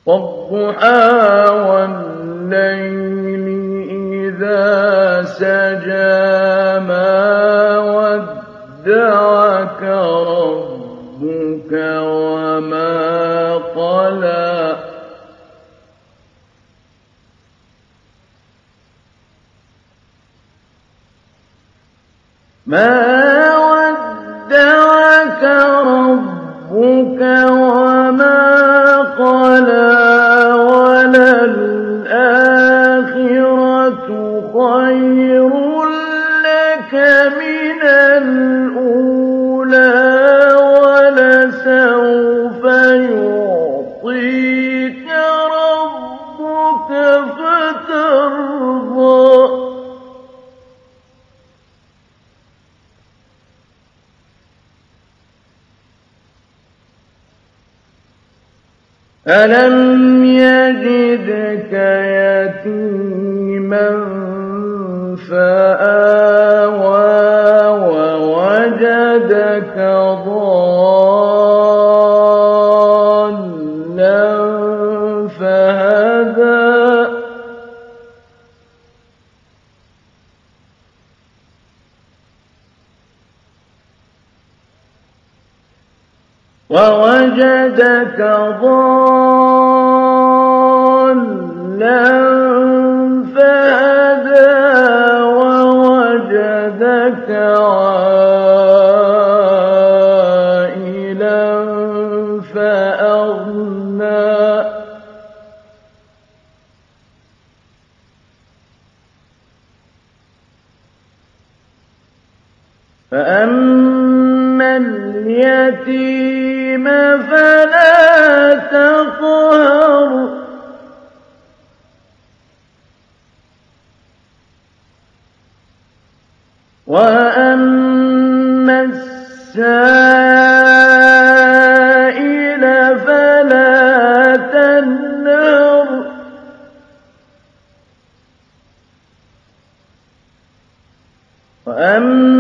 وَالضُّحَىٰ وَاللَّيْلِ إِذَا سَجَىٰ مَا وَدَّعَكَ رَبُّكَ وَمَا قَلَىٰ مَا وَدَّعَكَ رَبُّكَ وَمَا قَلَىٰ وَلَلْآخِرَةُ خَيْرٌ لَّكَ مِنَ الْأُولَىٰ وَلَسَوْفَ يُعْطِيكَ رَبُّكَ فَتَرْضَىٰ أَلَمْ يَجِدْكَ يَتِيمًا فَآوَىٰ وَوَجَدَكَ ضَالًّا فَهَدَىٰ وَوَجَدَكَ ضَالًّا فَهَدَىٰ وَوَجَدَكَ عَائِلًا فَأَغْنَىٰ فَأَمَّا الْيَتِيمَ فَلَا تَقْهَرْ وَأَمَّا السَّائِلَ فَلَا تَنْهَرْ وَأَمَّا